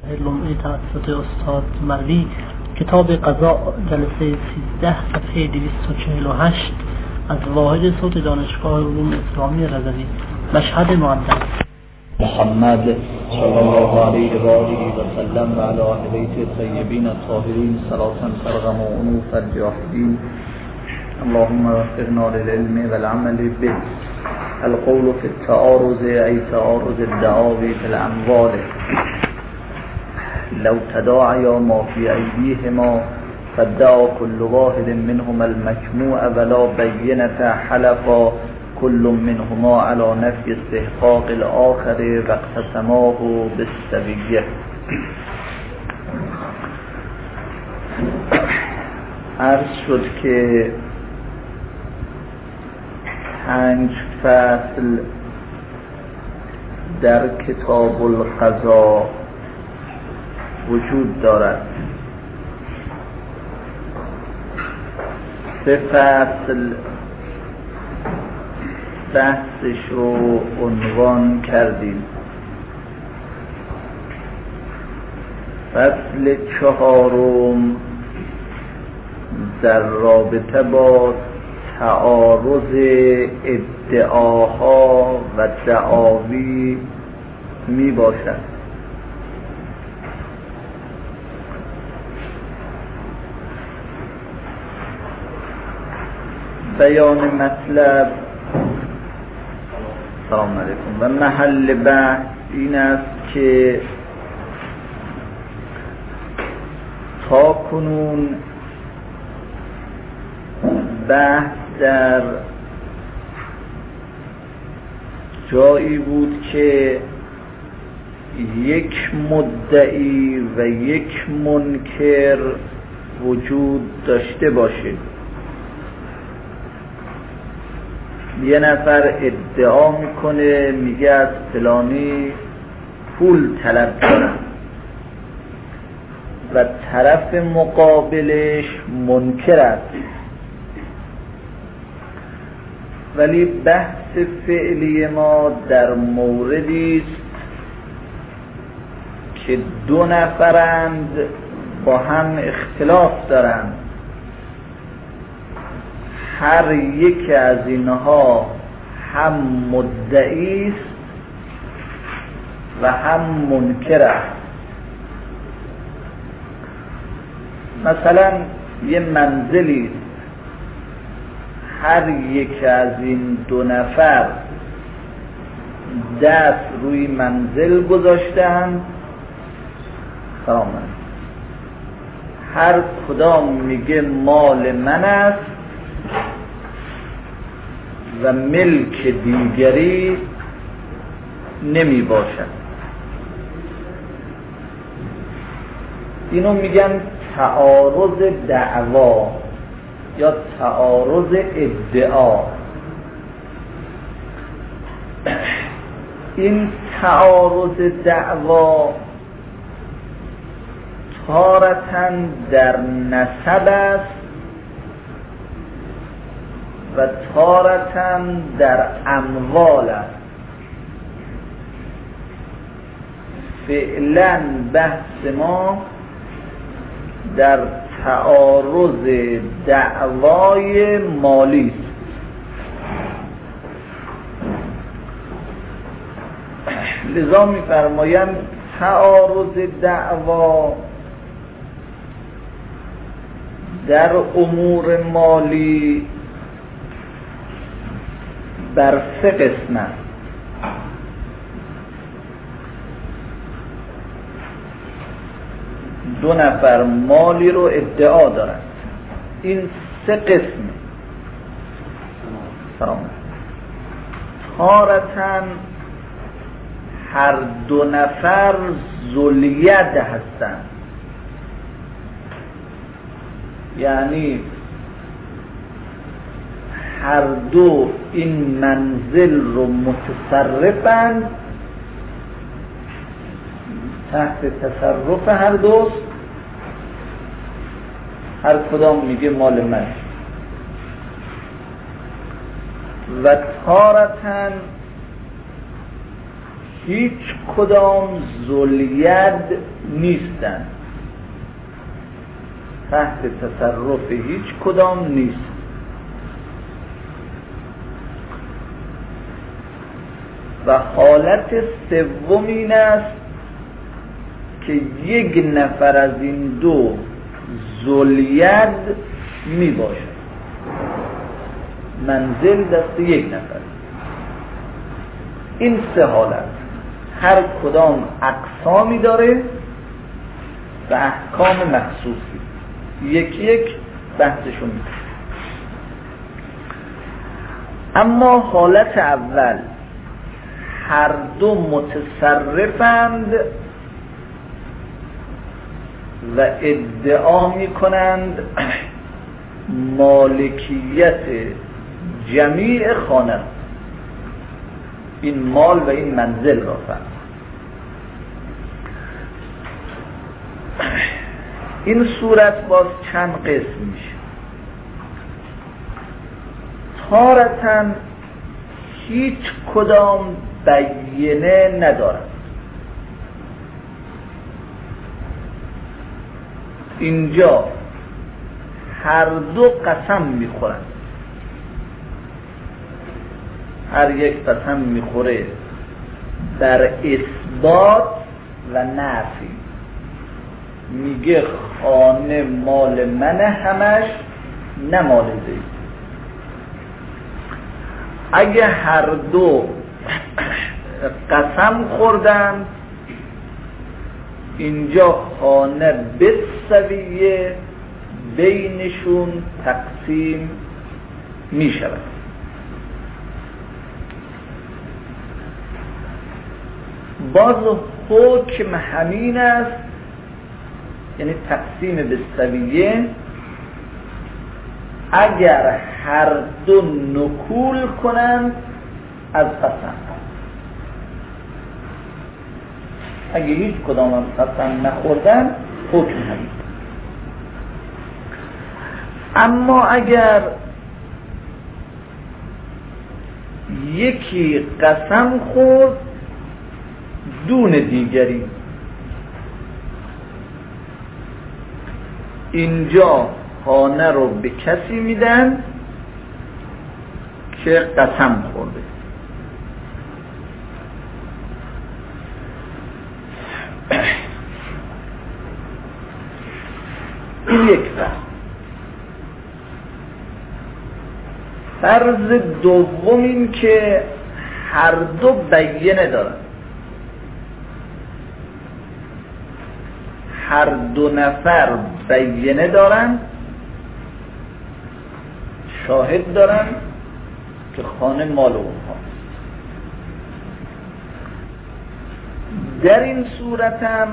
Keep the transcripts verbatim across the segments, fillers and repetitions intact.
لمعی توسط استاد مروی، کتاب قضا، جلسه سیزده، صفحه دویست و چهل و هشت از واحد صوت دانشگاه علوم اسلامی رضوی. مشهد معدل. محمد صلی الله علیه و آله و سلم و علی اهل بیت الطیبین الطاهرین صلاة ترغم عنوف الجاهدین. اللهم وفقنا للعلم والعمل به. القول في التعارض ای تعارض الدعاوی في الاموال. لو تداعیا ما فی ایدیهما فادعا كل واحد منهما المجموع ولا بینة حلفا كل منهما على نفی استحقاق الآخر واقتسماه بالسویه. عرض شد که پنج فصل در کتاب القضا وجود دارد. سه فصل بحثش رو عنوان کردیم. فصل چهارم در رابطه با تعارض ادعاها و دعاوی می باشد. بیان مطلب سلام علیکم و محل بحث این است که تا کنون بحث در جایی بود که یک مدعی و یک منکر وجود داشته باشه. یه نفر ادعا میکنه، میگه از فلانی پول طلب دارم و طرف مقابلش منکر است، ولی بحث فعلی ما در موردی است که دو نفرند با هم اختلاف دارند. هر یک از اینها هم مدعی است و هم منکر است. مثلا یه منزلی است، هر یک از این دو نفر دست روی منزل گذاشتن، سلام علیکم، هر کدام میگه مال من است و ملک دیگری نمی باشد. اینو میگن تعارض دعوا یا تعارض ادعا. این تعارض دعوا تارةً در نسب است و تارةً در اموال است. فعلا بحث ما در تعارض دعوای مالی است. لذا می‌فرمایند تعارض دعوا در امور مالی بر سه قسم است. دو نفر مالی رو ادعا دارند. این سه قسم تارةً هر دو نفر ذوالید هستند، یعنی هر دو این منزل رو متصرفند، تحت تصرف هر دوست، هر کدام میگه مال من. و تارةً هیچ کدام ذوالید نیستند، تحت تصرف هیچ کدام نیست. و حالت سوم این است که یک نفر از این دو ذوالید می باشد، منزل دست یک نفر. این سه حالت هر کدام اقسامی داره و احکام مخصوصی، یکی یک بحثشون میده. اما حالت اول هر دو متصرفند و ادعا می کنند مالکیت جمیع خانه، این مال و این منزل را فهم. این صورت باز چند قسم میشه. تارتاً هیچ کدام بیینه ندارد. اینجا هر دو قسم میخورند، هر یک قسم میخوره در اثبات و نفی. میگه خانه مال منه همش، نه مال زید. اگه هر دو قسم خوردن، اینجا خانه بالسویه بینشون تقسیم می شود. باز حکم همین است، یعنی تقسیم بالسویه اگر هر دو نکول کنند از قسم. اگه هیچ کدام از قسم نخوردن حکم همین. اما اگر یکی قسم خورد دون دیگری، اینجا خانه رو به کسی میدن که قسم خورده. این یک فرض. فرض دوم این که هر دو بیینه دارن، هر دو نفر بیینه دارن، شاهد دارن که خانه مال اونها. در این صورت هم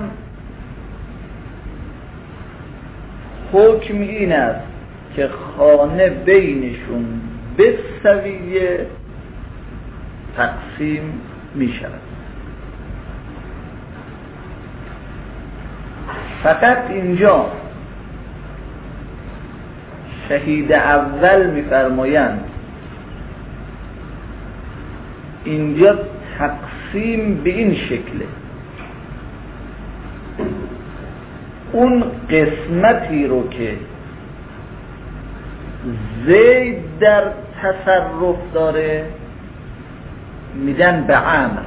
حکم این است که خانه بینشون به سویه تقسیم می شود. فقط اینجا شهید اول می فرمایند اینجا تقسیم به این شکله، اون قسمتی رو که زید در تصرف داره میدن به عمرو،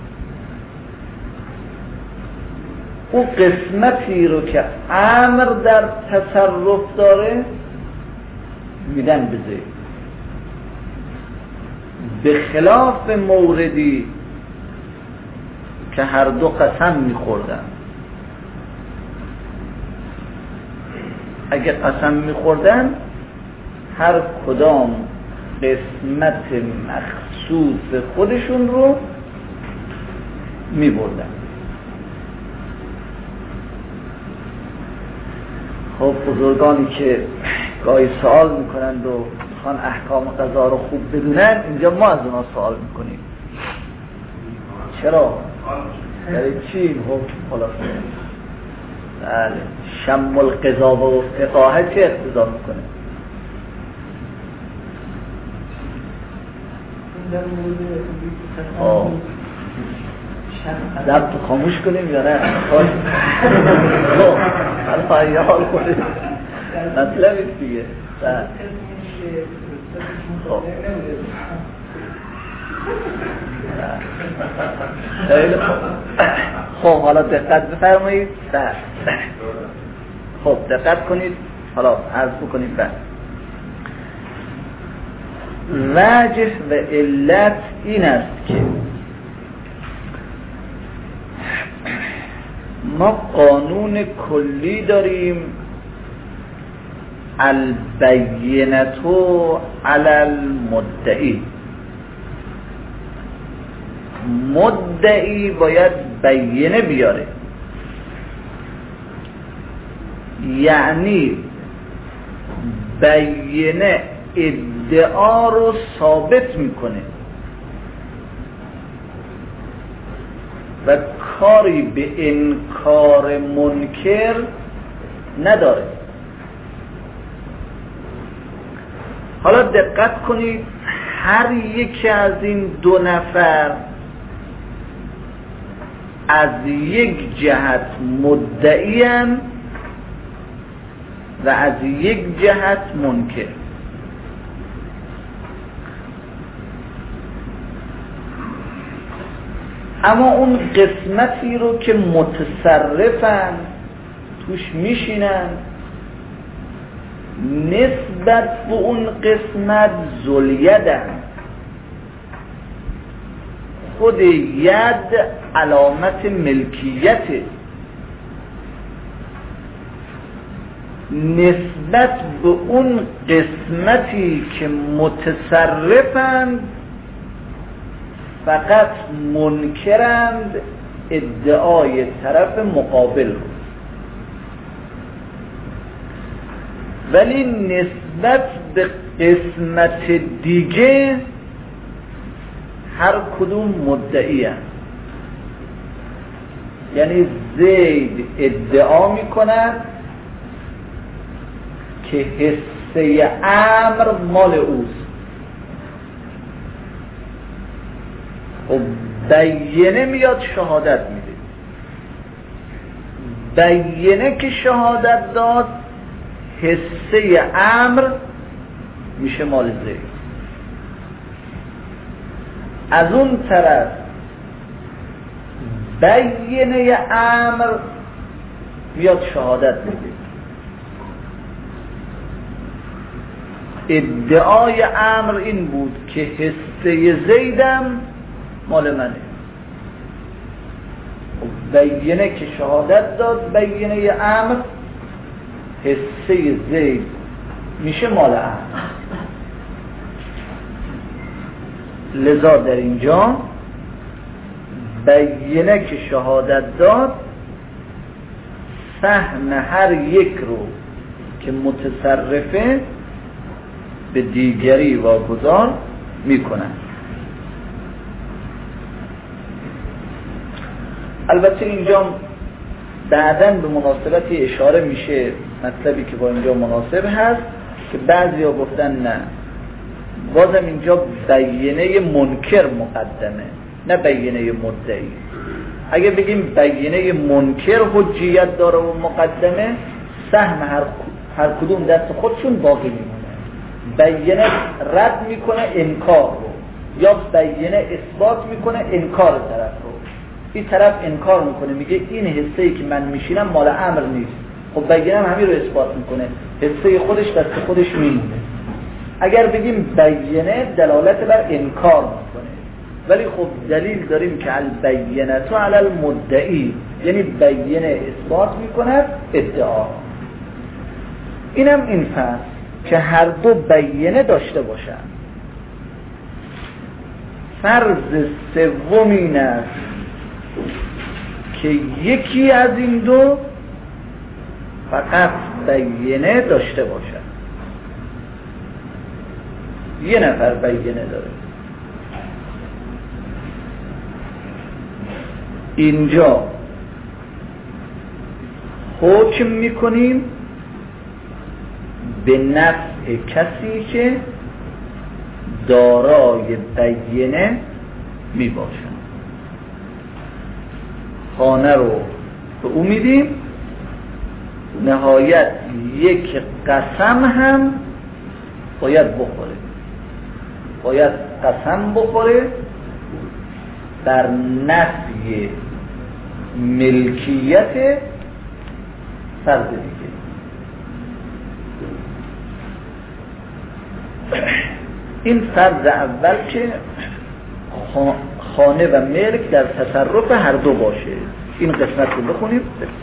اون قسمتی رو که عمرو در تصرف داره میدن به زید. به خلاف موردی که هر دو قسم میخوردن. اگه قسم میخوردن هر کدام قسمت مخصوص خودشون رو میبردن. خب بزرگانی که گاهی سوال میکنند و خان احکام قضا رو خوب بدونن، اینجا ما از اونا سوال میکنیم چرا؟ برای چی این حکم خلاصه؟ بله، شم القضا و فقاهه چه اقتضا میکنه؟ آه ضبط خاموش کنیم یا نه؟ خب حالا یه حال کنیم مطلب ایست دیگه. خب خیلی خوب. خب حالا دقت بفرمایید. خب دقت کنید، حالا عرض بکنید. بعد وجه و علت این است که ما قانون کلی داریم، البینةو علی المدعی. مدعی باید بینه بیاره، یعنی بینه ادعا رو ثابت میکنه و کاری به انکار منکر نداره. حالا دقت کنید، هر یکی از این دو نفر از یک جهت مدعی‌اند و از یک جهت منکر. اما اون قسمتی رو که متصرفن توش میشینن، نسبت به اون قسمت ذوالیدن. خود ید علامت ملکیته، نسبت به اون قسمتی که متصرفند فقط منکرند ادعای طرف مقابل رو، ولی نسبت به قسمت دیگه هر کدوم مدعی هست. یعنی زید ادعا می کند که حصه امر مال اوست و بینه میاد شهادت میده. بینه که شهادت داد، حصه امر میشه مال زید. از اون طرف بینه امر میاد شهادت میده، ادعای امر این بود که حصه زیدم مال منه. بینه که شهادت داد، بینه امر، حصه زید میشه مال امر. لذا در اینجا بینه که شهادت داد، سهم هر یک رو که متصرفه به دیگری واگذار میکنن. البته اینجا بعداً به مناسبتی اشاره میشه، مطلبی که با اینجا مناسب هست، که بعضی ها گفتن نه، بازم اینجا بینه منکر مقدمه نه بینه مدعی. اگه بگیم بینه منکر حجیت داره و مقدمه، سهم هر هر کدوم دست خودشون باقی میمونه. بینه رد میکنه انکار رو، یا بینه اثبات میکنه انکار طرف رو. این طرف انکار میکنه، میگه این حصه‌ای که من میشینم مال امر نیست. خب بینه هم همین رو اثبات میکنه، حصه خودش دست خودش میمونه. اگر بگیم بینه دلالت بر انکار میکنه، ولی خب دلیل داریم که البینه تو علی المدعی، یعنی بینه اثبات میکنه ادعا. اینم این فرض که هر دو بینه داشته باشن. فرض سوم این است که یکی از این دو فقط بینه داشته باشد. یه نفر بینه داره. اینجا حکم میکنیم به نفع کسی که دارای بینه میباشد. خانه رو به او میدیم، نهایت یک قسم هم باید بخوره، باید قسم بخوره بر نفی ملکیت فرد دیگه. این فرض اول که خانه و ملک در تصرف هر دو باشه. این قسمت رو بخونیم.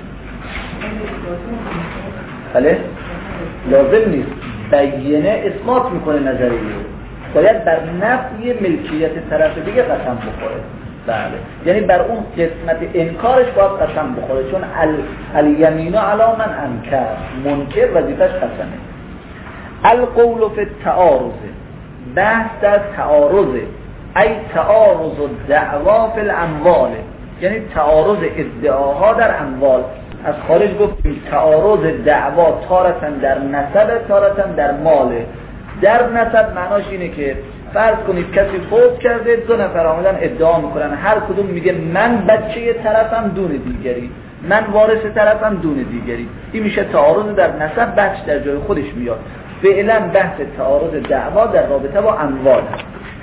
بله لازم نیست بیانه اثبات میکنه نظریه، باید بر نفی ملکیت طرف دیگه قسم بخوره. بله یعنی بر اون قسمت انکارش باید قسم بخوره، چون الیمین علی من انکر، منکر وظیفش قسمه. القول فی التعارض، بحث در تعارض، ای تعارض الدعوا فی الاموال، یعنی تعارض ادعاها در اموال. از خارج گفتیم تعارض دعوا تارتاً در نسب تارتاً در ماله. در نسب معناش اینه که فرض کنید کسی فوت کرده، دو نفر آمدن ادعا میکنن، هر کدوم میگه من بچه طرفم دون دیگری، من وارث طرفم دون دیگری. این میشه تعارض در نسب، بچه در جای خودش میاد. فعلا بحث تعارض دعوا در رابطه با اموال هست.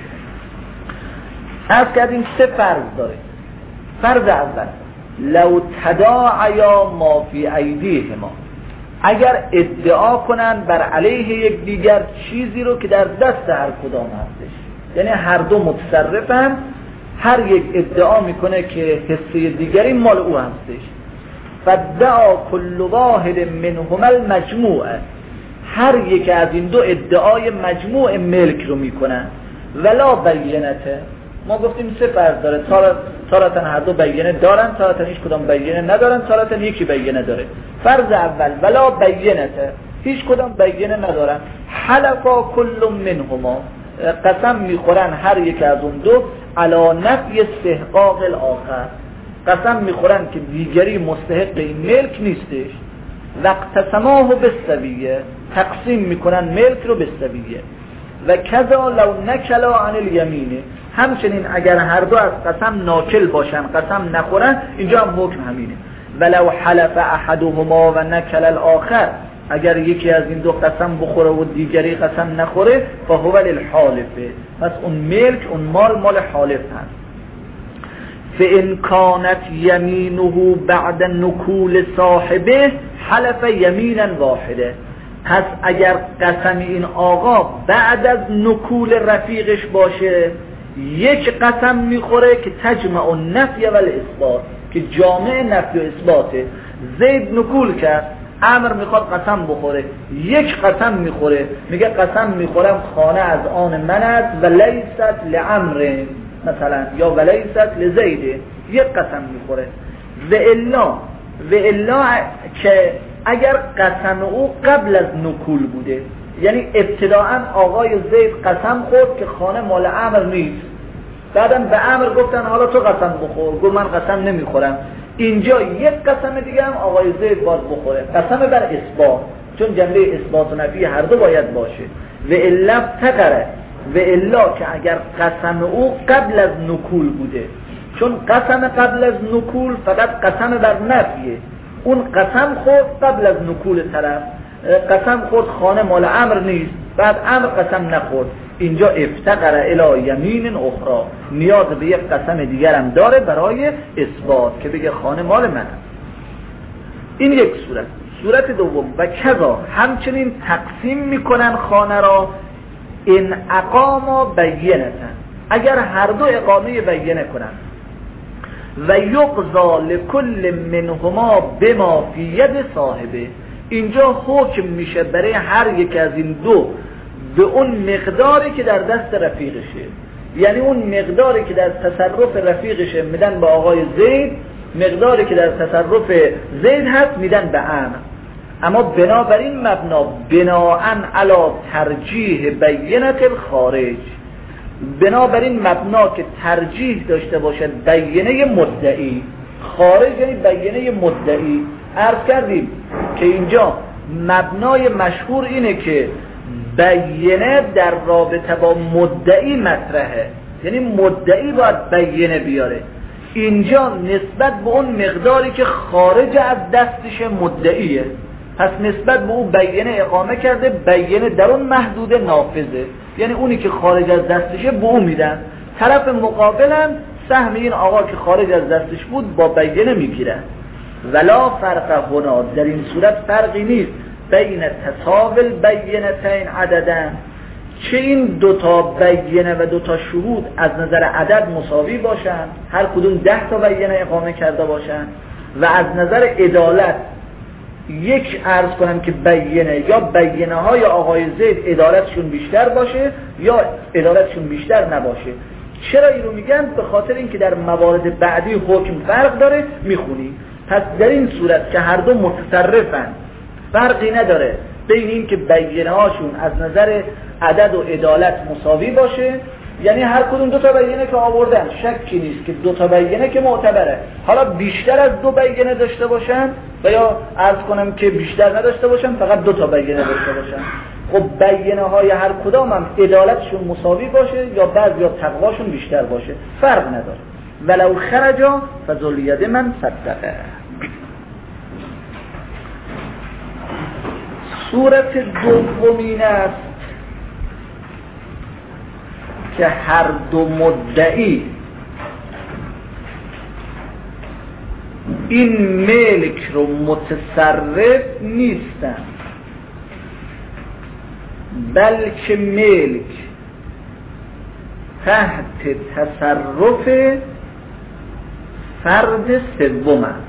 از کردیم سه فرض داره. فرض اول لو تداعیا ما فی ایدیهما، اگر ادعا کنن بر علیه یک دیگر چیزی رو که در دست هر کدام هستش، یعنی هر دو متصرفن، هر یک ادعا میکنه که حصه دیگری مال او هستش. فدعا کل واحد منهما المجموع، هر یک از این دو ادعای مجموع ملک رو میکنن. ولا بینته، ما گفتیم سه فرض داره، تارتاً هر دو بیانه دارن، تارتاً هیچ کدام بیانه ندارن، تارتاً یکی بیانه داره. فرض اول ولا بینته، هیچ کدام بیانه ندارن. حلفا کل منهما، قسم میخورن هر یک از اون دو علی نفی استحقاق الاخر، قسم میخورن که دیگری مستحق این ملک نیستش. وقتسماه بالسویه، تقسیم میکنن ملک رو بالسویه. و کذا لو نکلا عن الیمینه، همچنین اگر هر دو از قسم ناکل باشن، قسم نخورن، اینجا هم حکم همینه. ولو حلف احدهما و نکل الاخر، اگر یکی از این دو قسم بخوره و دیگری قسم نخوره، فهو للحالفه، پس اون ملک، اون مال مال حالف هست. فإن كانت يمينه بعد نکول صاحبه حلف یمینا واحده، پس اگر قسم این آقا بعد از نکول رفیقش باشه، یک قسم میخوره که تجمع النفی و الاثبات، که جامع نفی و اثباته. زید نکول کرد، عمر میخواد قسم بخوره، یک قسم میخوره، میگه قسم میخورم خانه از آن من است و لیست لعمر مثلا، یا ولیست لزیده، یک قسم میخوره. و الا و الا که اگر قسم او قبل از نکول بوده، یعنی ابتداعا آقای زید قسم خورد که خانه مال عمر نیست، بعدم به عمر گفتن حالا تو قسم بخور، گفت من قسم نمیخورم، اینجا یک قسم دیگه هم آقای زید باید بخوره، قسم بر اثبات، چون جمله اثبات و نفی هر دو باید باشه. و الا تقره، و الا که اگر قسم او قبل از نکول بوده، چون قسم قبل از نکول فقط قسم بر نفیه، اون قسم خورد قبل از نکول طرف، قسم خورد خانه مال عمر نیست، بعد عمر قسم نخورد، اینجا افتقر الی یمین اخرى، نیاز به یک قسم دیگر هم داره برای اثبات که بگه خانه مال من. این یک صورت. صورت دوم و کذا، همچنین تقسیم میکنن خانه را این اقاما بینتن، اگر هر دو اقامه بینه کنن. و یقضا لکل منهما بما فی ید صاحبه، اینجا حکم میشه برای هر یک از این دو به اون مقداری که در دست رفیقشه، یعنی اون مقداری که در تصرف رفیقشه میدن به آقای زید، مقداری که در تصرف زید هست میدن به عمر. اما بنابراین مبنا بناءن علی ترجیح بینت الخارج، بنابراین مبنا که ترجیح داشته باشد بینه مدعی، خارج یعنی بینه مدعی. عرض کردیم که اینجا مبنای مشهور اینه که بینه در رابطه با مدعی مطرحه، یعنی مدعی باید بینه بیاره. اینجا نسبت به اون مقداری که خارج از دستش مدعیه، پس نسبت به اون بیانه اقامه کرده، بیانه در اون محدود نافذه، یعنی اونی که خارج از دستشه به اون میدن. طرف مقابلم سهم این آقا که خارج از دستش بود با بیانه میگیرن. ولا فرق هنا، در این صورت فرقی نیست بین تساوی البینتین عددن، چه این دوتا بیانه و دوتا شهود از نظر عدد مساوی باشن، هر کدوم ده تا بیانه اقامه کرده باشن، و از نظر عدالت یک عرض کنم که بیانه یا بیانه های آقای زید عدالتشون بیشتر باشه یا عدالتشون بیشتر نباشه. چرا این رو میگن؟ به خاطر اینکه در موارد بعدی حکم فرق داره میخونی. پس در این صورت که هر دو متصرفن، فرقی نداره بین این که بیانه هاشون از نظر عدد و عدالت مساوی باشه، یعنی هر کدوم دو تا بیانه که آوردن شکی نیست که دو تا بیانه که معتبره، حالا بیشتر از دو بیانه داشته باشن و یا عرض کنم که بیشتر نداشته باشن، فقط دو تا بیانه داشته باشن، خب بیانه های هر کدام هم عدالتشون مساوی باشه یا بعض یا تقواشون بیشتر باشه، فرق نداره. ولو خرجا فذل ید من صدقه. صورت دومین است که هر دو مدعی این ملک رو متصرف نیستن، بلکه ملک تحت تصرف فرد سوم است.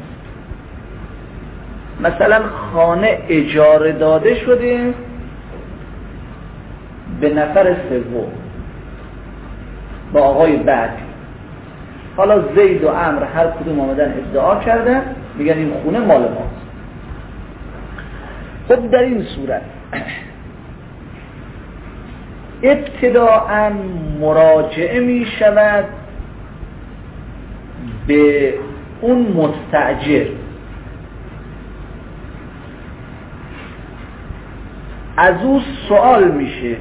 مثلا خانه اجاره داده شده به نفر سوم، با آقای بعد، حالا زید و عمر هر کدوم آمدن ادعا کردن میگن این خونه مال ماست. خب در این صورت ابتداءً مراجعه می شود به اون مستأجر، از او سوال میشه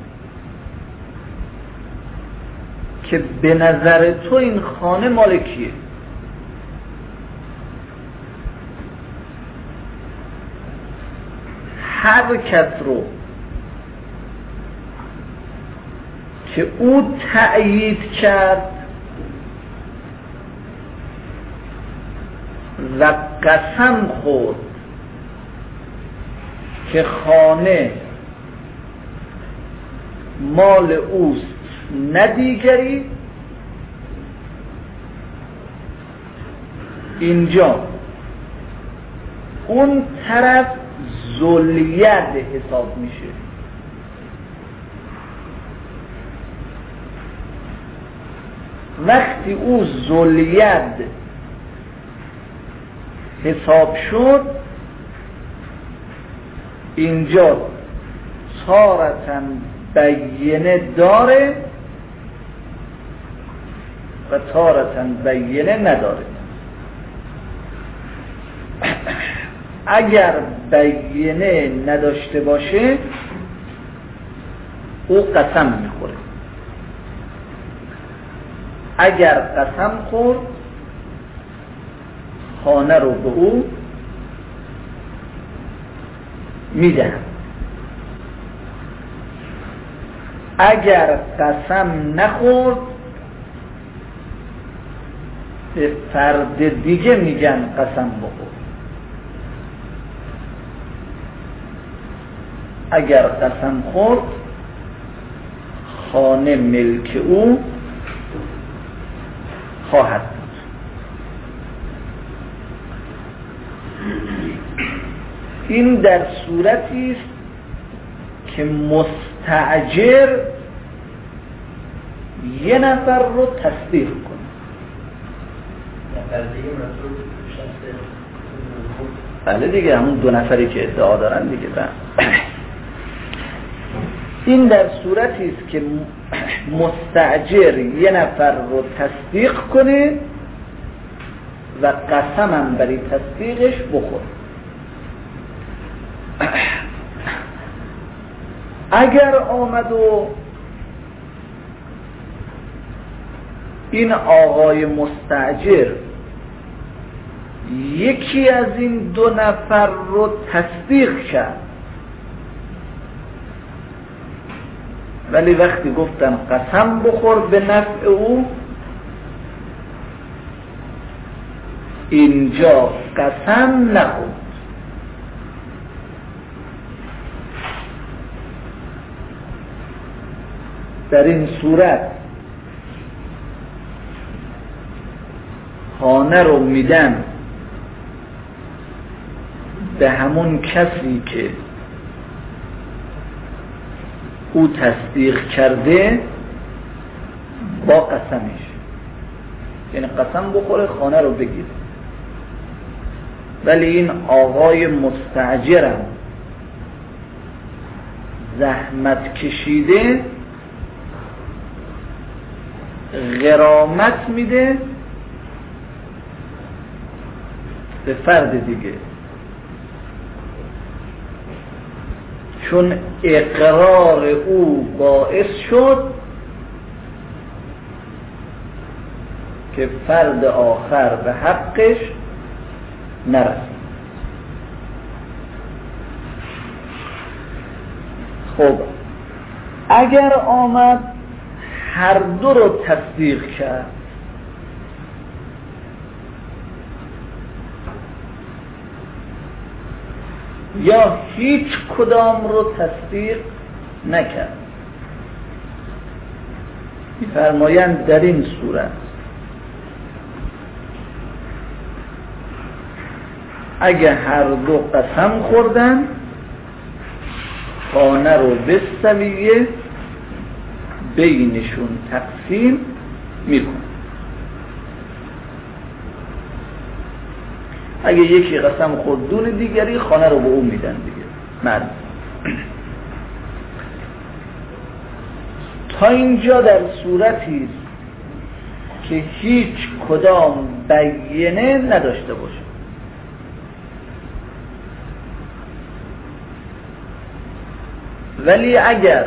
که به نظر تو این خانه مال کیه؟ هر کس رو که او تأیید کرد و قسم خورد که خانه مال اوست نه دیگری، اینجا اون طرف ذوالید حساب میشه. وقتی او ذوالید حساب شد، اینجا صارتاً بیانه داره و تارتاً بیانه نداره. اگر بیانه نداشته باشه او قسم میخوره، اگر قسم خورد خانه رو به او میدن. اگر قسم نخورد به فرد دیگه میگن قسم بخور. اگر قسم خورد خانه ملک او خواهد بود. این در صورتی است که مستأجر یه نفر رو تصدیق کنه. بله دیگه، همون دو نفری که ادعا دارن دیگه. این در صورتی است که مستأجر یه نفر رو تصدیق کنه و قسمم برای تصدیقش بخور. اگر آمد و این آقای مستأجر یکی از این دو نفر رو تصدیق کرد، ولی وقتی گفتن قسم بخور به نفع او، اینجا قسم نخورد. در این صورت خانه رو میدن به همون کسی که او تصدیق کرده با قسمش، یعنی قسم بخوره خانه رو بگیره. ولی این آقای مستأجرم زحمت کشیده غرامت میده به فرد دیگه، چون اقرار او باعث شد که فرد آخر به حقش نرسید. خب اگر آمد هر دو رو تصدیق کرد، یا هیچ کدام رو تصدیق نکرد، می‌فرمایند در این صورت اگه هر دو قسم خوردن، خانه رو به سویه بینشون تقسیم میکن. اگه یکی قسم خورد دون دیگری، خانه رو به اون میدن دیگه. مرد تا اینجا در صورتی که هیچ کدام بیانه نداشته باشه. ولی اگر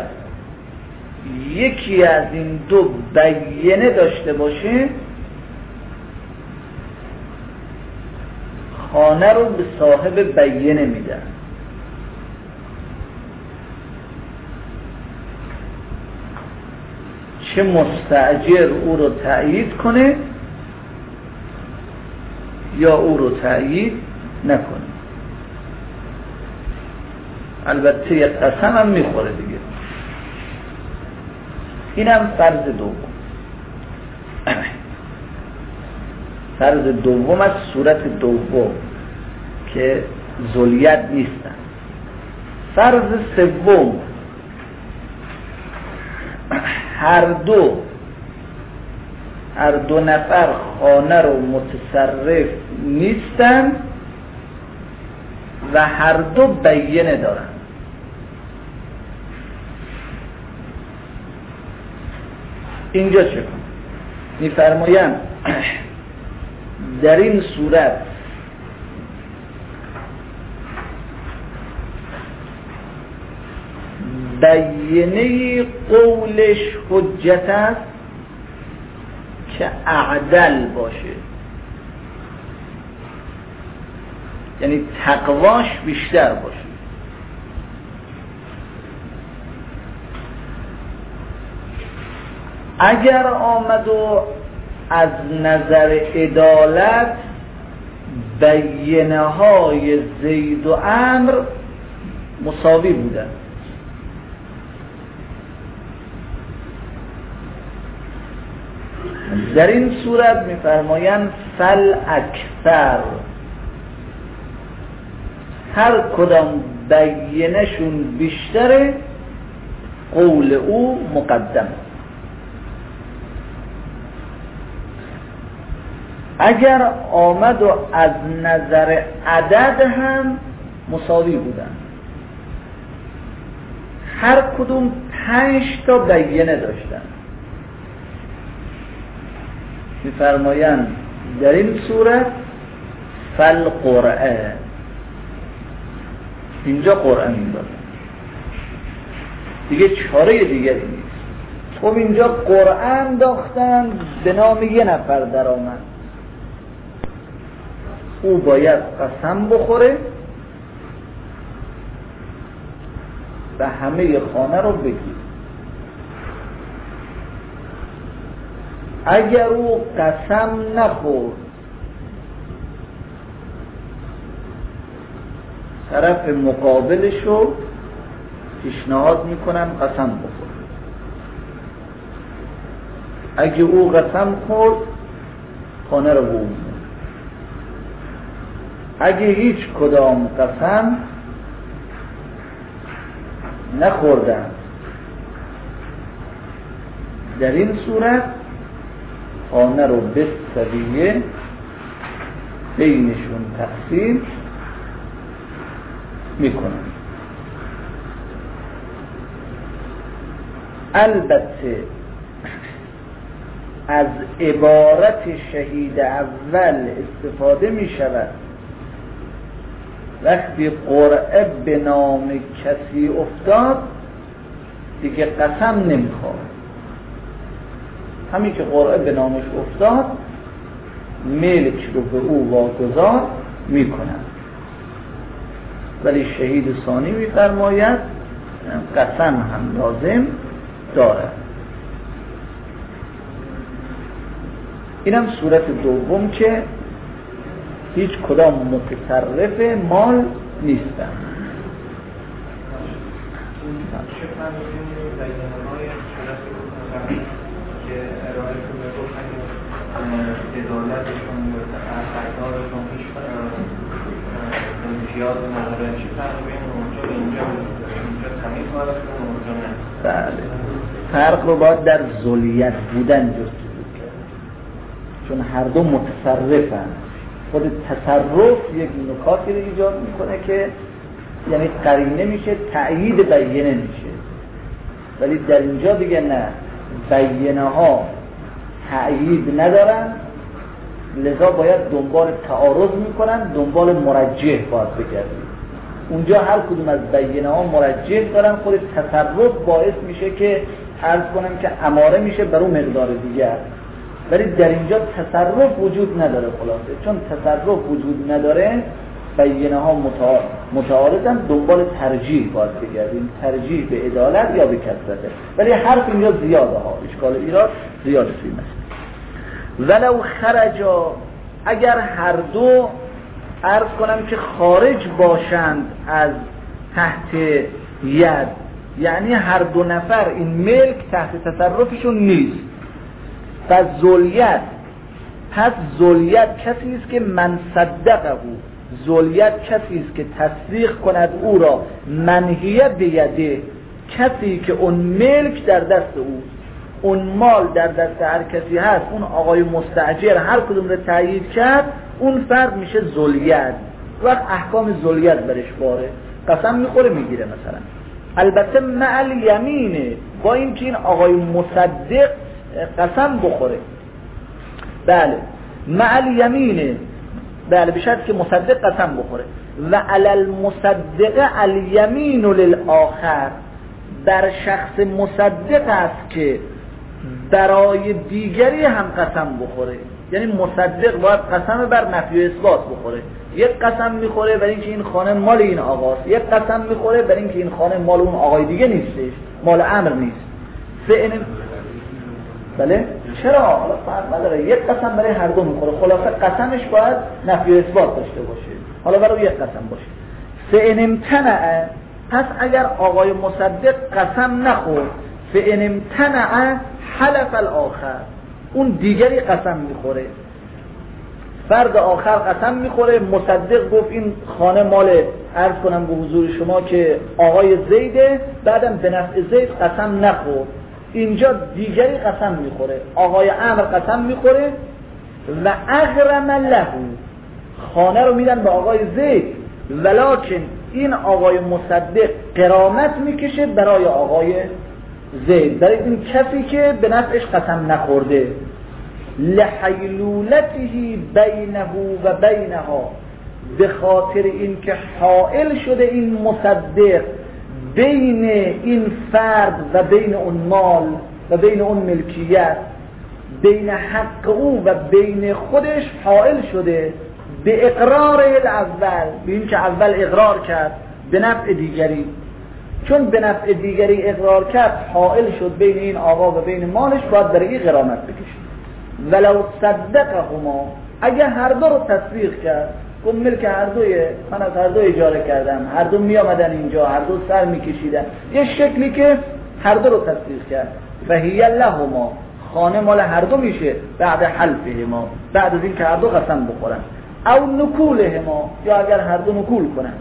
یکی از این دو بیانه داشته باشه، خانه رو به صاحب بیانه میدن. چه مستأجر او رو تأیید کنه یا او رو تأیید نکنه. البته یک قسم هم میخوره دیگه. اینم فرض دوم. فرض دوم از صورت دوم که ذلیت نیستن. فرض سوم، هر دو هر دو نفر خانه رو متصرف نیستن و هر دو بیانه دارن. اینجا چه کن؟ میفرمایند در این صورت بیانه قولش حجت است که اعدل باشه، یعنی تقواش بیشتر باشه. اگر آمد و از نظر عدالت بیانه های زید و عمرو مساوی بودن، در این صورت میفرمایند فل اکثر، هر کدام بیانه شون بیشتره قول او مقدم. اگر آمد و از نظر عدد هم مساوی بودن، هر کدوم پنج تا بیانه داشتن، می‌فرمایند در این صورت فل قرعه، اینجا قرعه می‌دادن دیگه، چاره دیگری نیست. خب اینجا قرعه انداختن به نام یه نفر در آمد، او باید قسم بخوره و همه خانه رو بگیر. اگر او قسم نخورد، طرف مقابلش رو پیشنهاد میکنن قسم بخور. اگه او قسم خورد، خانه رو بوم. اگه هیچ کدام قسم نخوردن، در این صورت خانه رو به سویه بینشون تقسیم میکنن. البته از عبارت شهید اول استفاده می شود وقتی قرعه به نام کسی افتاد دیگه قسم نمیخواد. همین که قرعه به نامش افتاد ملک رو به او واگذار میکنن، ولی شهید ثانی میفرماید قسم هم لازم دارد. اینم صورت دوم که هیچ کدام متصرف مال نیستن. که ارائه کنه گفتن که ادالتشون یا اقدارشون هیچ امتیاز نداره، چی فرق بین اونجا و اینجا اینجا تمیز وارد کنه اونجا نه؟ بله، فرق رو باید در ذلیت بودن جستجو کرد، چون هر دو متصرفن. خود تصرف یک نکاتی رو ایجاد میکنه که یعنی قرینه میشه، تأیید بیینه میشه، ولی در اینجا دیگه نه، بیینه ها تأیید ندارن، لذا باید دنبال تعارض میکنن، دنبال مرجح باید بگردیم. اونجا هر کدوم از بیینه ها مرجح دارن، خود تصرف باعث میشه که عرض کنم که اماره میشه بر اون مقدار دیگر، ولی در اینجا تصرف وجود نداره. خلاصه چون تصرف وجود نداره بیینه ها متعارضن، دنبال ترجیح باید بگردیم، ترجیح به عدالت یا به کثرته، ولی حرف اینجا زیاده ها، اشکال ایراد زیاده توی مثل ولو خرجا، اگر هر دو عرض کنم که خارج باشند از تحت ید، یعنی هر دو نفر این ملک تحت تصرفشون نیست، پس ذلیت پس ذلیت کسی است که من صدقه او، ذلیت کسی است که تصدیق کند او را، منهیه بیده، کسی که اون ملک در دست او، اون مال در دست هر کسی هست، اون آقای مستاجر هر کدوم رو تایید کرد، اون فرد میشه ذلیت. وقت احکام ذلیت برش باره، قسم میخوره میگیره مثلا. البته مع الیمینه، با این که این آقای مصدق قسم بخوره، بله مع الیمینه، بله به شرط که مصدق قسم بخوره. و علی المصدق الیمین للآخر، بر شخص مصدق است که برای دیگری هم قسم بخوره، یعنی مصدق باید قسم بر نفی و اثبات بخوره. یک قسم میخوره برای اینکه این خانه مال این آقاست، یک قسم میخوره برای اینکه این خانه مال اون آقای دیگه نیستش، مال امر نیست. فعن بله چرا؟ حالا فرق نداره، یک قسم برای هر دو میخوره، خلاصه قسمش باید نفی و اثبات داشته باشه، حالا برای یک قسم باشه. فعن امتنع، پس اگر آقای مصدق قسم نخورد، فعن امتنع حلف الاخر، اون دیگری قسم میخوره، فرد آخر قسم میخوره، مصدق گفت این خانه مال عرض کنم به حضور شما که آقای زیده، بعدم به نفع زید قسم نخورد، اینجا دیگری قسم میخوره، آقای عمر قسم میخوره و اغرم له، خانه رو میدن به آقای زید، ولکن این آقای مصدق غرامت میکشه برای آقای زید، برای این کسی که به نفعش قسم نخورده، لحیلولته بینه و بینها، به خاطر این که حائل شده این مصدق بین این فرد و بین اون مال، و بین اون ملکیت، بین حق او و بین خودش حائل شده به اقرار الاول، به این که اول اقرار کرد به نفع دیگری، چون به نفع دیگری اقرار کرد حائل شد بین این آقا و بین مالش، باید برای غرامت بکشید. ولو صدقهما، اگه هر دو رو تصدیق کرد، گفت ملک هر دوی من از هر دو اجاره کردم، هر دو می آمدن اینجا، هر دو سر می کشیدن، یه شکلی که هر دو رو تصدیق کرد، فهی لهما، خانه مال هر دو میشه بعد حلفهما، بعد از این که هر دو قسم بخورن، او نکولهما، یا اگر هر دو نکول کنن،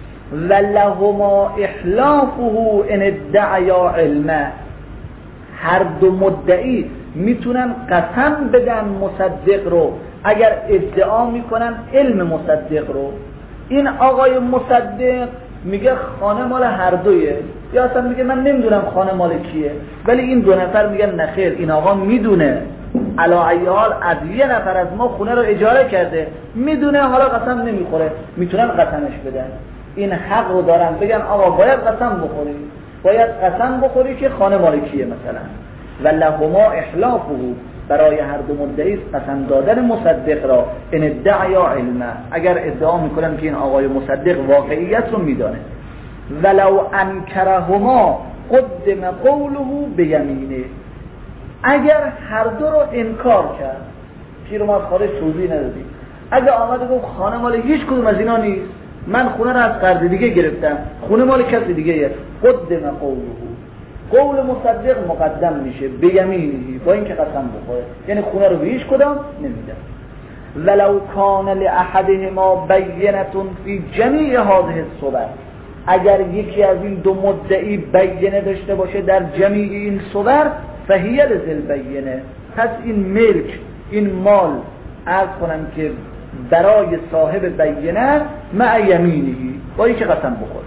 ولهما احلافه ان ادعیا علمه، هر دو مدعی میتونن قسم بدن مصدق رو اگر ادعا میکنن علم مصدق رو. این آقای مصدق میگه خانه مال هر دویه، یا اصلا میگه من نمیدونم خانه مال کیه، ولی این دو نفر میگن نخیر این آقا میدونه، علی ای حال از یه نفر از ما خونه رو اجاره کرده، میدونه، حالا قسم نمیخوره، میتونن قسمش بدن. این حق رو دارن بگن آقا باید قسم بخوری، باید قسم بخوری که خانه مال کیه مثلا. ولهما احلافه، برای هر دو مدعی قسم دادن مصدق را، ان ادعیا علمه، اگر ادعا میکنن که این آقای مصدق واقعیت رو میدانه. ولو انکرهما قدم قوله بیمینه، اگر هر دو رو انکار کرد، پیر ما خارج توضیح ندادیم، اگر آمد گفت خانه مال هیچ کدوم از اینا نیست، من خونه رو از قرض دیگه گرفتم، خونه مال کسی دیگه یه، قدم قوله، قول مصدق مقدم میشه به یمینی، با اینکه قسم بخوره، یعنی خونه رو به هیچ کدام نمیدن. ولو کان لاحدهما بینه فی جمیع هذه الصور، اگر یکی از این دو مدعی بینه داشته باشه در جمیع این صور، فهی لذل بینه، پس این ملک، این مال عرض کنم که برای صاحب بینه مع یمینی، با اینکه قسم بخوره.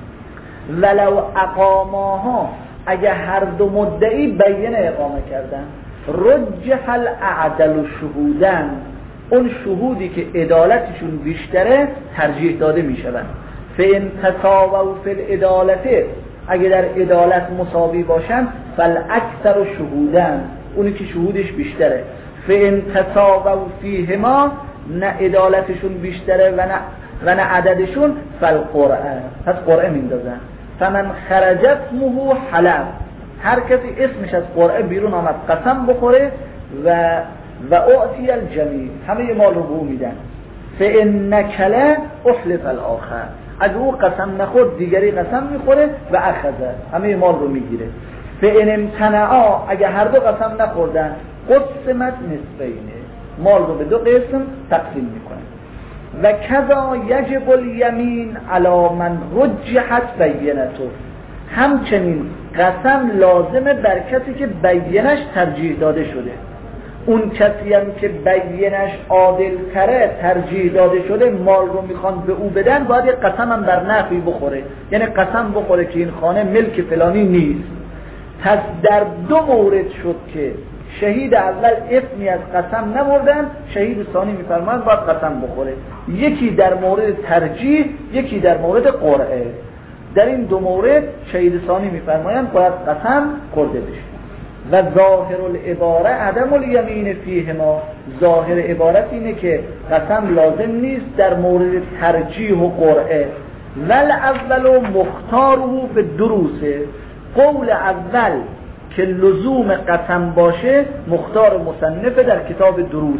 ولو اقاماها، اگه هر دو مدعی بینه اقامه کردن، رجح الاعدل شهودن، اون شهودی که عدالتشون بیشتره ترجیح داده می شوند. فان تساووا فی العدالت، اگه در عدالت مساوی باشن، فالاکثر شهودن، اونی که شهودش بیشتره. فان تساووا فیهما، نه عدالتشون بیشتره و نه و نه عددشون، فالقرعه، پس قرعه میندازن. فمن خرجت مهو حلف، هر کسی اسمش از قرعه بیرون آمد قسم بخوره و و اعطی الجمیع، همه مال رو به او میدن. فان نکله احلف الاخر، اگه او قسم نخورد دیگری قسم میخوره و اخذه، همه مال رو میگیره. فان امتنعا، اگه هر دو قسم نخوردن، قسمت نصفینه، مال رو به دو قسم تقسیم میکنه. و کذا یجب الیمین علی من رجحت بینته، همچنین قسم لازمه بر کسی که بینش ترجیح داده شده. اون کسی هم که بینش عادل تره، ترجیح داده شده، مال رو میخوان به او بدن، باید یک قسم هم بر نفی بخوره، یعنی قسم بخوره که این خانه ملک فلانی نیست. پس در دو مورد شد که شهید اول اسمی از قسم نبردن، شهید ثانی میفرماند باید قسم بخوره، یکی در مورد ترجیح، یکی در مورد قرعه. در این دو مورد شهید ثانی میفرمایند باید قسم خورده بشه. و ظاهر العباره عدم الیمین فیهما، ظاهر عبارت اینه که قسم لازم نیست در مورد ترجیح و قرعه. ول اول مختاره به دروسه، قول اول که لزوم قسم باشه مختار مصنف در کتاب دروس.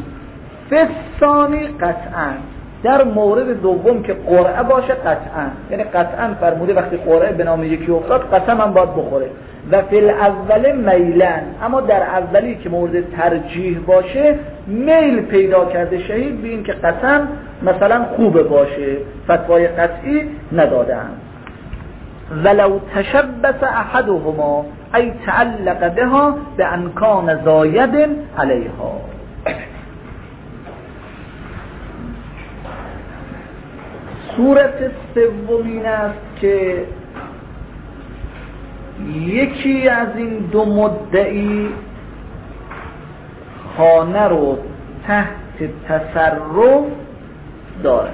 فثانی قطعا، در مورد دوم که قرعه باشه قطعا، یعنی قطعا فرموده وقتی قرعه به نام یکی افتاد قسم هم باید بخوره. و فی الاول میلن، اما در اولی که مورد ترجیح باشه میل پیدا کرده شهید به این که قسم مثلا خوبه باشه، فتوای قطعی ندادن. ولو تشبث احدهما ای تعلق بها به انکان زاید علیها. صورت سومین است که یکی از این دو مدعی خانه رو تحت تصرف دارد.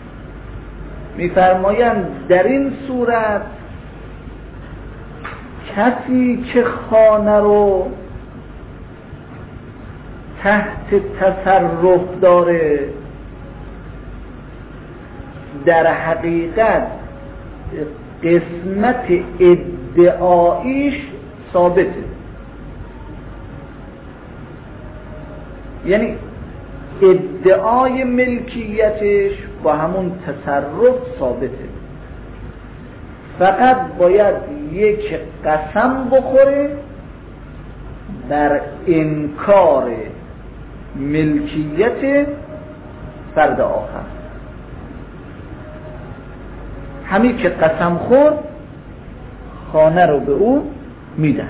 می‌فرمایند در این صورت کسی که خانه رو تحت تصرف داره در حقیقت قسمت ادعایش ثابته، یعنی ادعای ملکیتش با همون تصرف ثابته، فقط باید یک قسم بخوره در انکار ملکیت فرد آخر. همین که قسم خورد خانه رو به او میدهد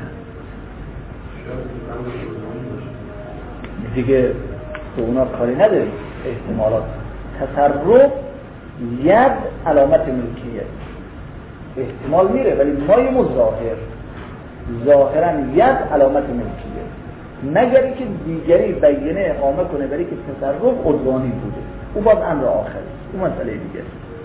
دیگه، به اونا کاری نداریم. احتمالات تصرف ید علامت ملکیت احتمال میره، ولی مای ظاهر ظاهرا ید علامت ملکیت، نگری که دیگری بیانه اقامه کنه برای که تصرف عدوانی بوده، او باز امر آخر، او مسئله دیگه.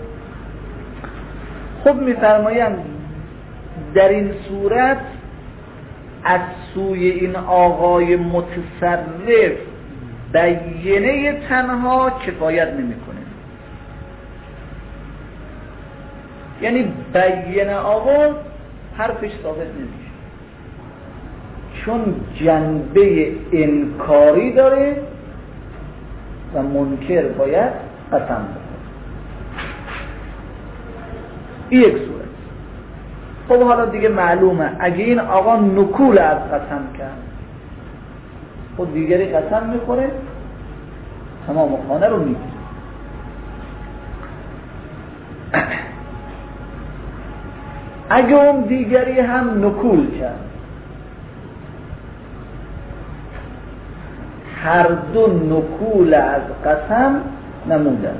خب میفرمایند در این صورت از سوی این آقای متصرف بیانه تنها کفایت نمیکنه، یعنی بیانه آقا حرفش ثابت نمیشه، چون جنبه انکاری داره و منکر باید قسم بخوره. این یک صورت. خب حالا دیگه معلومه اگه این آقا نکول از قسم کرد، خب دیگری قسم میخوره تمام خانه رو میگیره. اگه اون دیگری هم نکول کرد، هر دو نکول از قسم نمودن،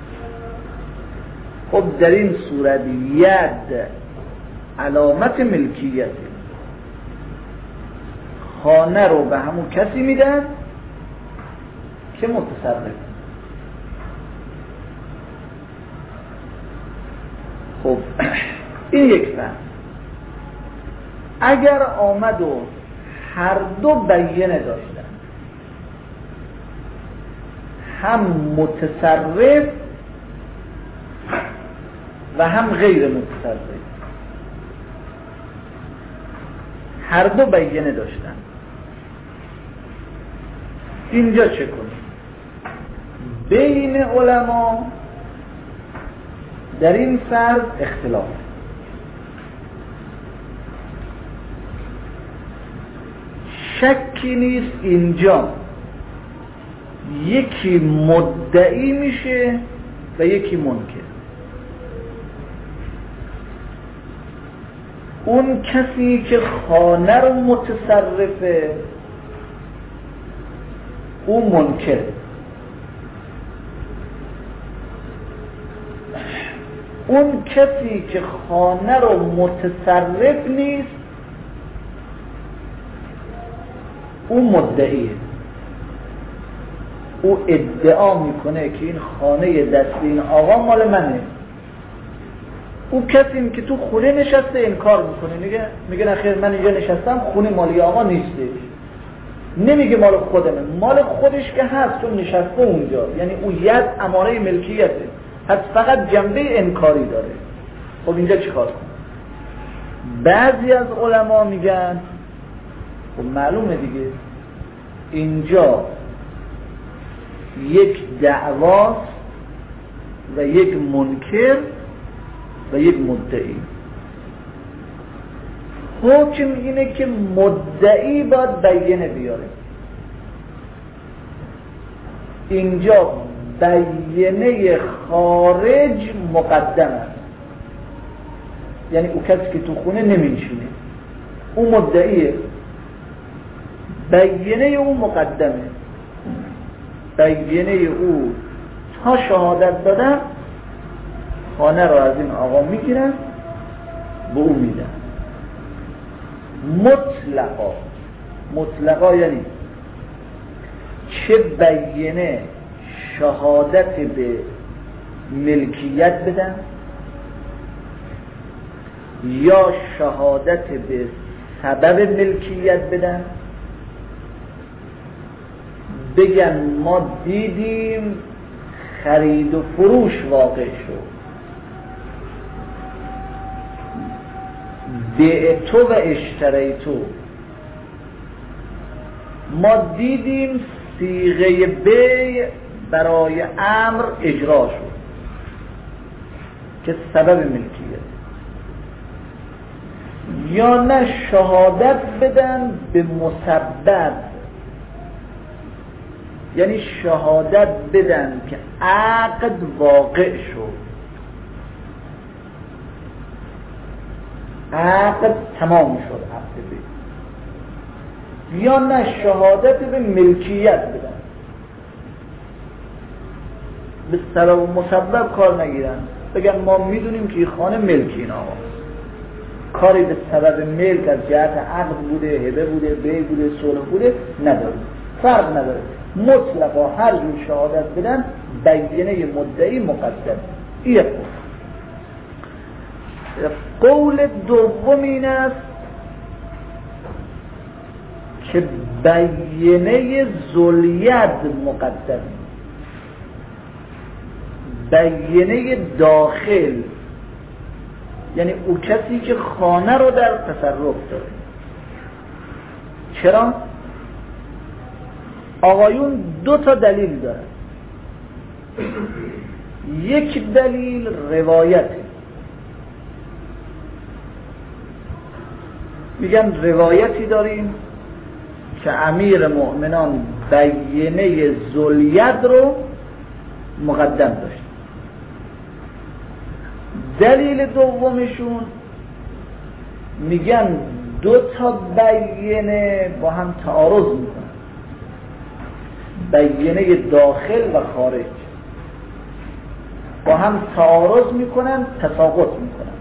خب در این صورت ید علامت ملکیت خانه رو به همون کسی میدن که متصرف. خب این یک فهم. اگر آمد و هر دو بیانه داشتن، هم متصرف و هم غیر متصرف، هر دو بیانه داشتن، اینجا چه کنیم؟ بین علما در این فرض اختلاف. شکی نیست اینجا یکی مدعی میشه و یکی منکر. اون کسی که خانه رو متصرفه او منکر، اون کسی که خانه رو متصرف نیست او مدعیه، او ادعا میکنه که این خانه دست این آقا مال منه. او کسی که تو خونه نشسته انکار میکنه، میگه میگه نخیر من اینجا نشستم خونه مالی آقا نیستش، نمیگه مال خودمه، مال خودش که هست چون نشسته اونجا، یعنی او ید اماره ملکیته، پس فقط جنبه انکاری داره. خب اینجا چیکار کنه؟ بعضی از علما میگن خب معلومه دیگه اینجا یک دعواست و یک منکر و یک مدعی. حکم اینه که مدعی باید بیانه بیاره. اینجا بیانه خارج مقدم است، یعنی او کسی که تو خونه نمیشینه، او مدعیه، بیانه او مقدمه، بیانه او تا شهادت دادن خانه رو از این آقا میگیرن به او میدن. مطلقا مطلقا یعنی چه بیانه شهادت به ملکیت بدن یا شهادت به سبب ملکیت بدن، بگن ما دیدیم خرید و فروش واقع شد، بیع تو و اشتری تو، ما دیدیم صیغه بیع برای امر اجرا شد که سبب ملکیت. یا نه شهادت بدن به مسبب، یعنی شهادت بدن که عقد واقع شد، عقد تمام شد عقد بیع. یا نه شهادت به ملکیت بدن، به سبب و مسبب کار نگیرن، بگن ما میدونیم که این خانه ملکی این آقا، کاری به سبب ملک از جهت عقد بوده، هبه بوده، بیع بوده، صلح بوده نداره، فرق نداره، مطلقا هر جور شهادت بدن بینه مدعی مقدم. این قول دوم این است که بینه ذوالید مقدم، بینه داخل، یعنی او کسی که خانه رو در تصرف داره. چرا؟ آقایون دو تا دلیل دارن. یک دلیل روایته، میگن روایتی داریم که امیر مؤمنان بینه ذوالید رو مقدم داشت. دلیل دومشون میگن دو تا بینه با هم تعارض میکنن، بینه داخل و خارج با هم تعارض میکنن، تساقط میکنن.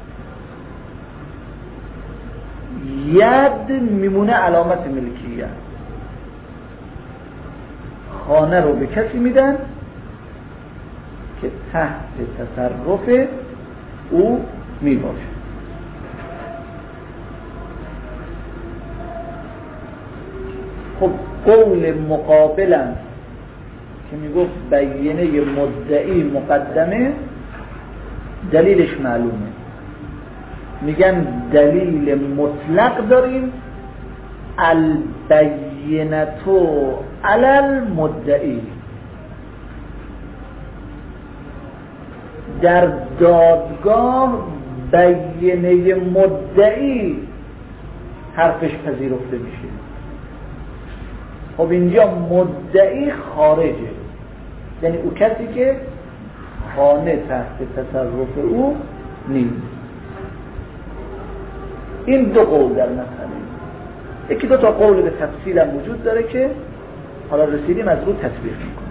ید میمونه علامت ملکیت، خانه رو به کسی میدن که تحت تصرف او میباشه. خب قول مقابلم که میگفت بینه مدعی مقدمه، دلیلش معلومه، میگن دلیل مطلق داریم، البینتو علی المدعی، در دادگاه بینه مدعی حرفش پذیرفته میشه. خب اینجا مدعی خارجه، یعنی او کسی که خانه تحت تصرف او نیست. این دو قول در مسئله، یکی دو تا قول به تفصیل هم وجود داره که حالا رسیدیم از رو تطبیق میکنیم.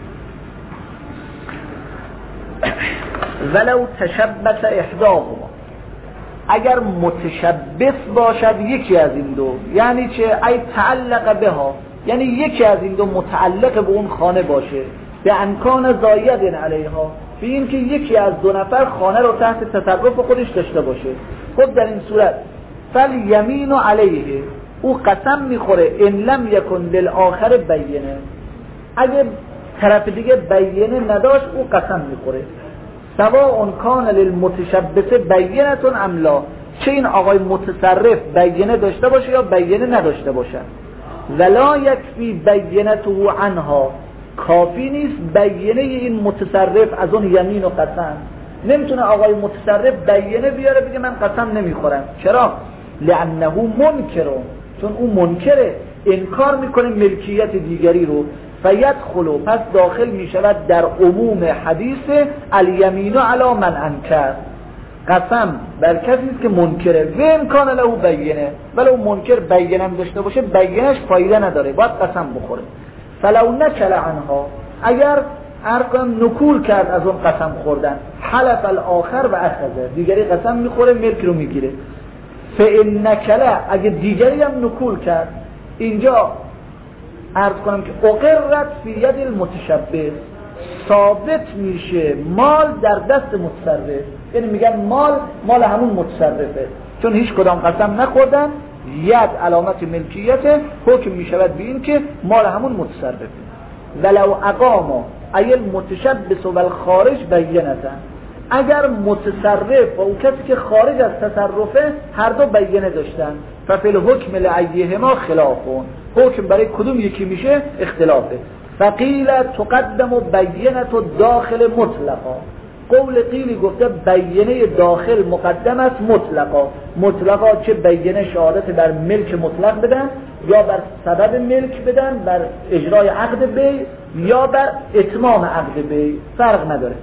ولو تشبث احداهما، اگر متشبث باشد یکی از این دو، یعنی چه؟ ای تعلق بها، یعنی یکی از این دو متعلق به اون خانه باشه، به امکان زاید علیها، به این که یکی از دو نفر خانه رو تحت تصرف خودش داشته باشه. خب در این صورت فالیمین علیه، او قسم میخوره ان لم یکن للآخر بینه، اگه طرف دیگه بینه نداشت او قسم میخوره. سواء کان للمتشبث بینه ام لا، چه این آقای متصرف بینه داشته باشه یا بینه نداشته باشه. ولا یکفی بینته عنها، کافی نیست بینه این متصرف از اون یمین و قسم. نمیتونه آقای متصرف بینه بیاره بگه من قسم نمیخورم. چرا؟ لانه منکر، چون اون منکره، انکار میکنه ملکیت دیگری رو. فیدخلوا، پس داخل میشود در عموم حدیث الیمین علی من انکر، قسم بر کسی است که منکره. و امکان له بینه، ولو منکر بینه داشته باشه بینش فایده نداره، باید قسم بخوره. فلو نکل عنها، اگر ارقام نکول کرد از اون قسم خوردن، حلف الاخر و اخذه، دیگری قسم میخوره ملک رو میگیره. فان نکله، اگه دیگری هم نکول کرد، اینجا عرض کنم که اقرت فی ید المتشبث، ثابت میشه مال در دست متصرف، یعنی میگن مال مال همون متصرفه، چون هیچ کدام قسم نخوردن، ید علامت ملکیت، حکم می شود به این که مال همون متصرفه. ولو اقاما ایل متشبس و الخارج بینتن، اگر متصرف و اون کسی که خارج از تصرفه هر دو بینه داشتن، ففی الحکم لایهما خلافون، حکم برای کدوم یکی میشه اختلافه. فقیل تقدم بینه داخل مطلقا، قول قیلی گفته بینه داخل مقدم است مطلقا. مطلقا چه بینه شهادت بر ملک مطلق بدن یا بر سبب ملک بدن، بر اجرای عقد بی یا بر اتمام عقد بی، فرق نداره.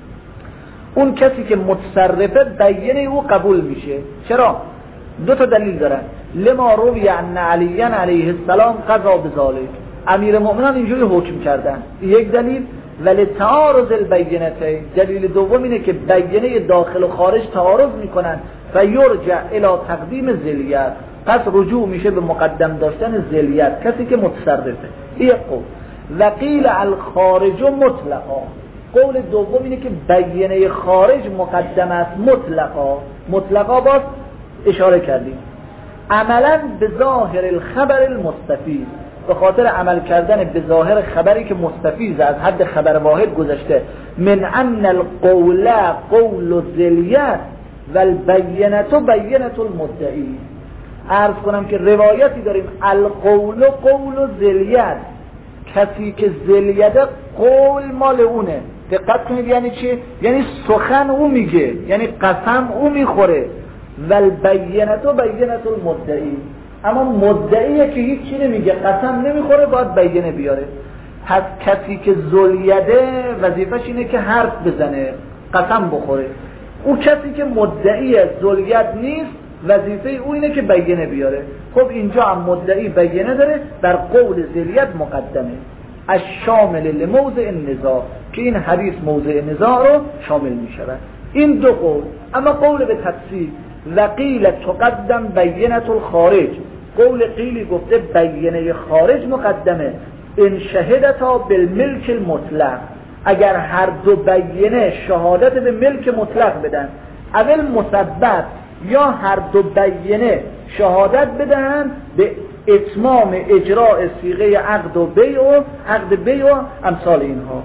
اون کسی که متصرفه بینه او قبول میشه. چرا؟ دو تا دلیل دارن. لما روی ان علی علیه السلام قضا بذالک، امیر مؤمنان اینجوری حکم کردن، یک دلیل. ولی تعارض البینتین، دلیل دوم اینه که بینه داخل و خارج تعارض میکنن و یرجع الی تقدیم ذلیت، پس رجوع میشه به مقدم داشتن ذلیت کسی که متصرفه. این قول. و قیل الخارج مطلقا، قول دوم اینه که بینه خارج مقدم است مطلقا. مطلقا باز اشاره کردیم عملا به ظاهر الخبر المستفید، به خاطر عمل کردن به ظاهر خبری که مستفیض از حد خبر واحد گذشته. من ان القول قول ذلیت و البینه بینه المدعی. عرض کنم که روایتی داریم القول قول ذلیت، کسی که ذلیت قول مال اونه. دقت کنید یعنی چی؟ یعنی سخن او میگه، یعنی قسم او میخوره. و البینه بینه المدعی، اما مدعیه که هیچ چی نمیگه، قسم نمیخوره، باید بینه بیاره. پس کسی که ذلیته وظیفش اینه که حرف بزنه، قسم بخوره. او کسی که مدعی ذلیت نیست وظیفه او اینه که بینه بیاره. خب اینجا هم مدعی بینه داره، در قول ذلیت مقدمه. الشامل لموضع النزاع، که این حدیث موضع نزاع رو شامل میشود. این دو قول. اما قول به تفصیل و قیل تقدم بینه الخارج، قول قیلی گفته بینه خارج مقدمه. ان شهدتا بالملک المطلق، اگر هر دو بینه شهادت به ملک مطلق بدن، اول مسبب یا هر دو بینه شهادت بدهن به اتمام اجراء صیغه عقد و بیع و عقد بیع و امثال اینها،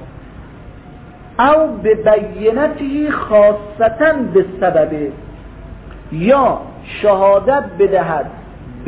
او به بینتی خاصتا به سببه، یا شهادت بدهد به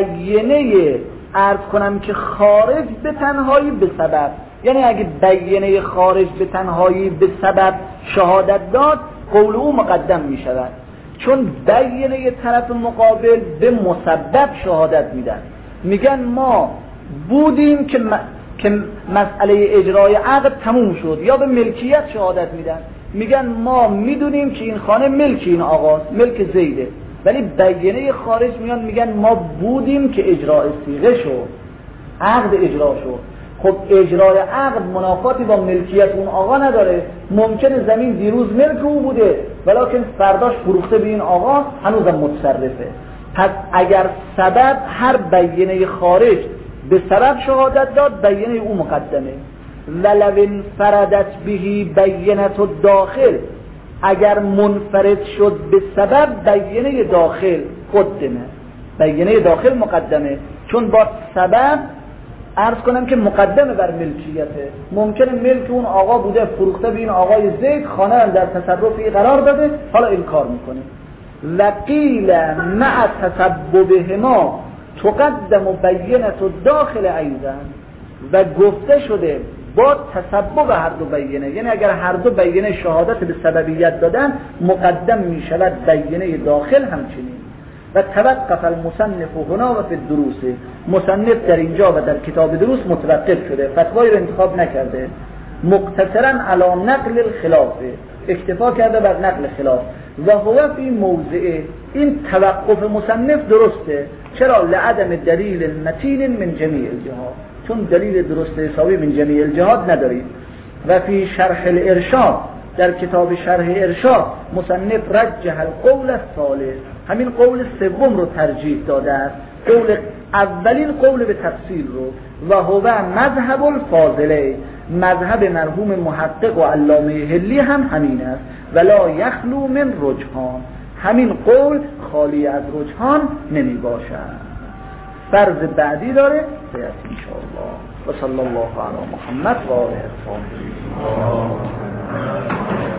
بینه عرض کنم که خارج به تنهایی به سبب. یعنی اگه بینه خارج به تنهایی به سبب شهادت داد، قول او مقدم می شود، چون بینه طرف مقابل به مسبب شهادت میدن. میگن ما بودیم که م... که مسئله اجرای عقد تموم شد، یا به ملکیت شهادت میدن. میگن ما میدونیم که این خانه ملک این آقاست، ملک زیده، ولی بینه خارج میان میگن ما بودیم که اجرای صیغه شد، عقد اجرا شد. خب اجرای عقد منافاتی با ملکیت اون آقا نداره. ممکنه زمین دیروز ملک او بوده ولیکن فرداش فروخته به این آقا، هنوزم متصرفه. پس اگر سبب هر بینه خارج به سبب شهادت داد، بینه او مقدمه. ولو انفردت بهی بینه داخل، اگر منفرد شد به سبب، بینه داخل قدمه، بینه داخل مقدمه، چون با سبب عرض کنم که مقدمه بر ملکیته. ممکنه ملک اون آقا بوده، فروخته به این آقای زید، خانه هم در تصرفی قرار داده، حالا انکار میکنه. وقیل مع تسببهما تقدم بینه داخل ایضا، و گفته شده با تسبب هر دو بینه، یعنی اگر هر دو بینه شهادت به سببیت دادن، مقدم می شود بینه داخل همچنین. و توقف المصنف هنا و فی الدروس، مصنف در اینجا و در کتاب دروس متوقف شده، فتوایی رو انتخاب نکرده، مقتصرا علی نقل الخلاف، اکتفا کرده بر نقل خلاف. و هو فی موضعه، این توقف مصنف درسته. چرا؟ لعدم دلیل متین من جمیع الجهات، چون دلیل درست حسابی من جمیع الجهات ندارید. و فی شرح الارشاد، در کتاب شرح ارشاد مصنف رجح القول الثالث، همین قول سوم رو ترجیح داده است، قول اولین قول به تفصیل رو. و هو مذهب الفاضله، مذهب مرحوم محقق و علامه هلی هم همین است. ولا یخلو من رجحان، همین قول خالی از رجحان نمی باشد. فرض بعدی داره سیأتی انشاءالله. و صلی الله علی محمد و آله الطاهرین.